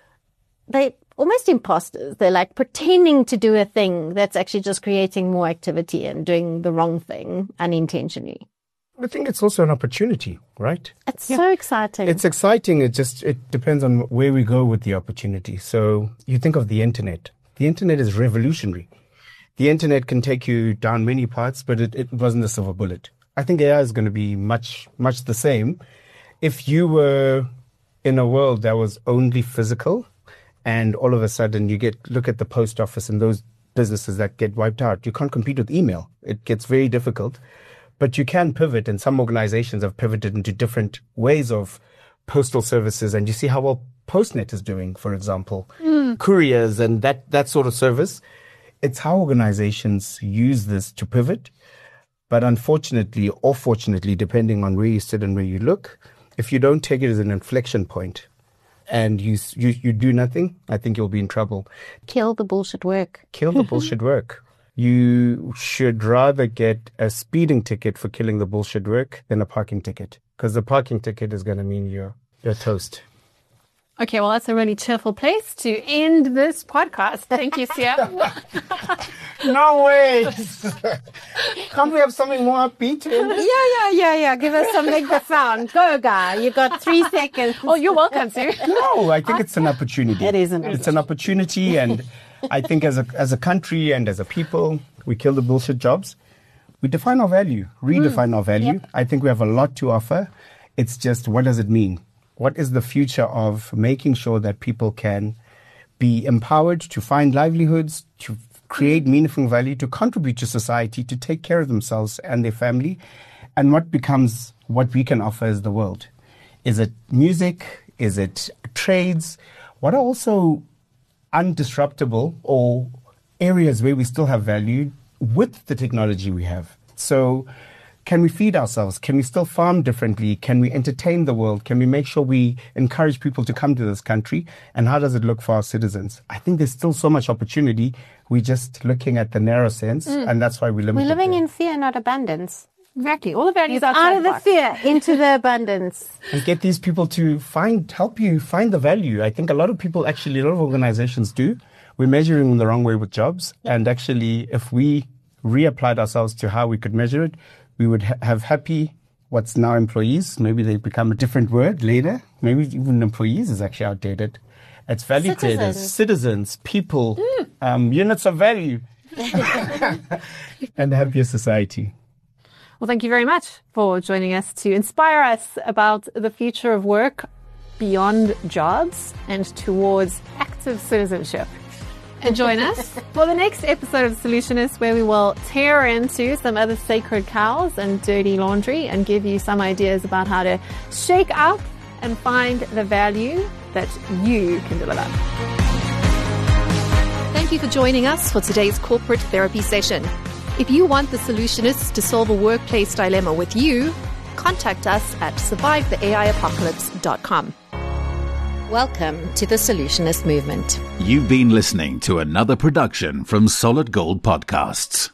they almost imposters. They're like pretending to do a thing that's actually just creating more activity and doing the wrong thing unintentionally. I think it's also an opportunity, right? It's yeah. so exciting. It's exciting. It just, it depends on where we go with the opportunity. So you think of the internet. The internet is revolutionary. The internet can take you down many paths, but it, it wasn't a silver bullet. I think A I is going to be much, much the same. If you were in a world that was only physical and all of a sudden you get, look at the post office and those businesses that get wiped out, you can't compete with email. It gets very difficult. But you can pivot, and some organizations have pivoted into different ways of postal services. And you see how well Postnet is doing, for example, mm. couriers and that, that sort of service. It's how organizations use this to pivot. But unfortunately, or fortunately, depending on where you sit and where you look, if you don't take it as an inflection point and you, you, you do nothing, I think you'll be in trouble. Kill the bullshit work. Kill the bullshit work. You should rather get a speeding ticket for killing the bullshit work than a parking ticket, because the parking ticket is going to mean you're, you're toast. Okay, well, that's a really cheerful place to end this podcast. Thank you, Sia. No way. Can't we have something more upbeat? Yeah, yeah, yeah, yeah. Give us something profound. Go, guy. You got three seconds. Oh, you're welcome to. No, I think it's an opportunity. It is an opportunity. It's an opportunity, and I think as a as a country and as a people, we kill the bullshit jobs. We define our value, redefine mm. our value. Yep. I think we have a lot to offer. It's just, what does it mean? What is the future of making sure that people can be empowered to find livelihoods, to create meaningful value, to contribute to society, to take care of themselves and their family? And what becomes what we can offer as the world? Is it music? Is it trades? What are also undisruptible or areas where we still have value with the technology we have? So can we feed ourselves? Can we still farm differently? Can we entertain the world? Can we make sure we encourage people to come to this country? And how does it look for our citizens? I think there's still so much opportunity. We're just looking at the narrow sense, mm. and that's why we limit. We're living there. in fear, not abundance. Exactly. All the values out outside of the fear into the abundance. And get these people to find, help you find the value. I think a lot of people, actually, a lot of organizations do. We're measuring them the wrong way with jobs. Yep. And actually, if we reapplied ourselves to how we could measure it, we would ha- have happy, what's now employees. Maybe they become a different word later. Maybe even employees is actually outdated. It's value Citizens. creators, citizens, people, mm. um, units of value, and a happier society. Well, thank you very much for joining us to inspire us about the future of work beyond jobs and towards active citizenship. And join us for the next episode of The Solutionist, where we will tear into some other sacred cows and dirty laundry and give you some ideas about how to shake up and find the value that you can deliver. Thank you for joining us for today's corporate therapy session. If you want The Solutionists to solve a workplace dilemma with you, contact us at survive the A I apocalypse dot com. Welcome to the Solutionist Movement. You've been listening to another production from Solid Gold Podcasts.